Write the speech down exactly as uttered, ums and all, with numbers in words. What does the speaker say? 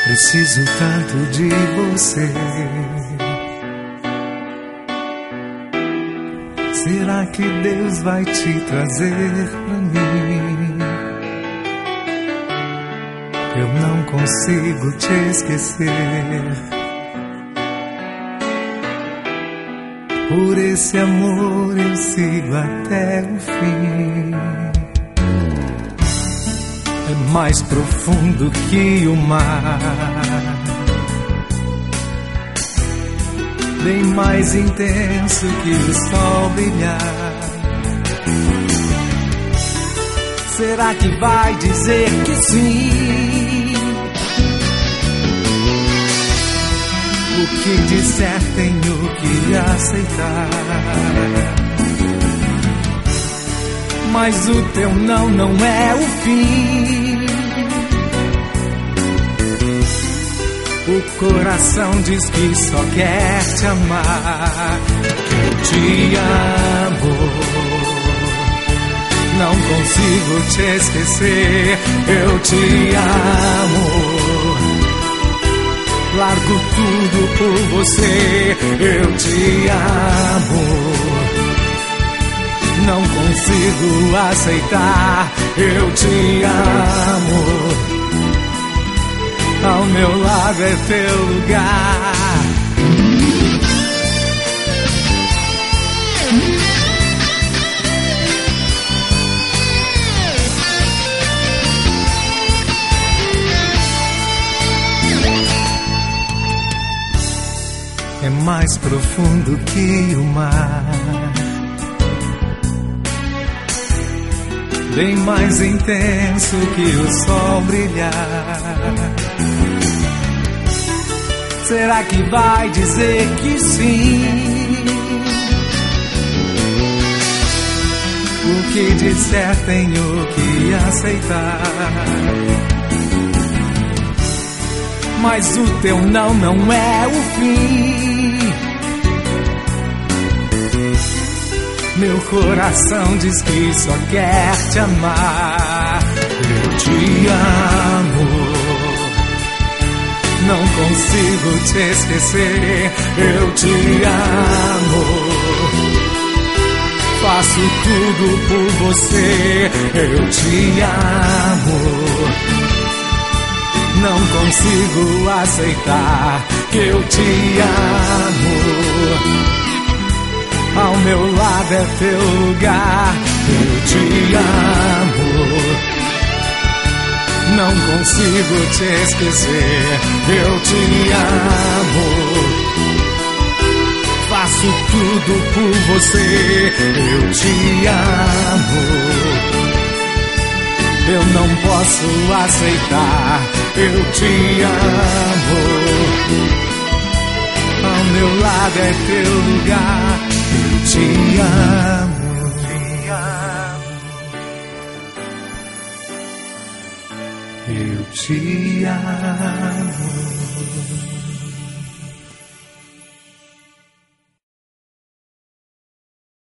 Preciso tanto de você. Será que Deus vai te trazer pra mim? Eu não consigo te esquecer. Por esse amor eu sigo até o fim. É mais profundo que o mar, bem mais intenso que o sol brilhar. Será que vai dizer que sim? O que disser tenho que aceitar. Mas o teu não não é o fim. O coração diz que só quer te amar. Eu te amo, não consigo te esquecer. Eu te amo, largo tudo por você. Eu te amo, não consigo aceitar. Eu te amo, ao meu lado é teu lugar. É mais profundo que o mar, bem mais intenso que o sol brilhar. Será que vai dizer que sim? O que disser tenho que aceitar. Mas o teu não não é o fim. Meu coração diz que só quer te amar. Eu te amo, não consigo te esquecer. Eu te amo, faço tudo por você. Eu te amo, não consigo aceitar que eu te amo. Ao meu lado é teu lugar. Eu te amo, não consigo te esquecer. Eu te amo, faço tudo por você. Eu te amo, eu não posso aceitar. Eu te amo, ao meu lado é teu lugar. Eu te amo, te amo, eu te amo.